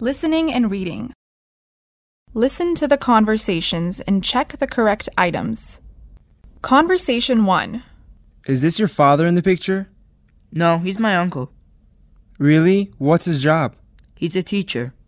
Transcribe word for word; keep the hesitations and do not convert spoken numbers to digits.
Listening and reading. Listen to the conversations and check the correct items. Conversation one. Is this your father in the picture? No, he's my uncle. Really? What's his job? He's a teacher.